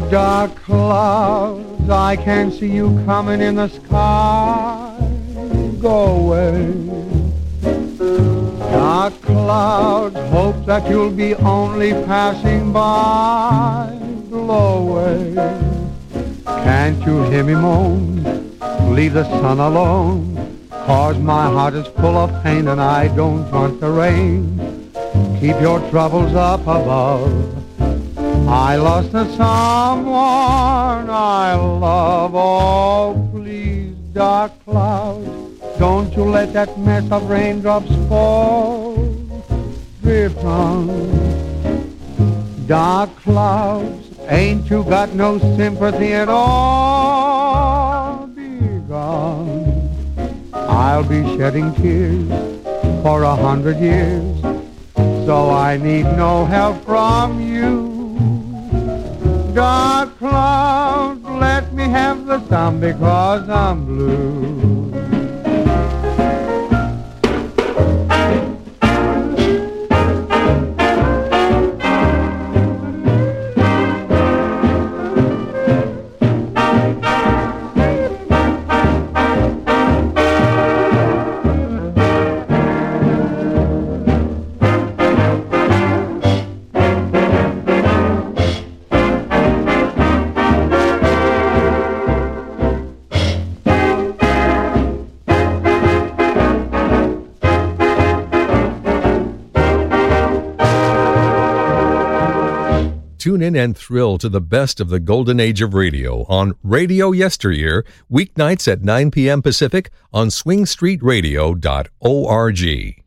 Dark clouds, I can see you coming in the sky. Go away. Dark clouds, hope that you'll be only passing by. Blow away. Can't you hear me moan? Leave the sun alone. 'Cause my heart is full of pain and I don't want the rain. Keep your troubles up above. I lost the someone I love. Oh, please, dark clouds, don't you let that mess of raindrops fall. Drift on. Dark clouds, ain't you got no sympathy at all? Be gone. I'll be shedding tears for 100 years, so I need no help from you. Dark clouds, let me have the sun because I'm blue. Tune in and thrill to the best of the golden age of radio on Radio Yesteryear, weeknights at 9 p.m. Pacific on swingstreetradio.org.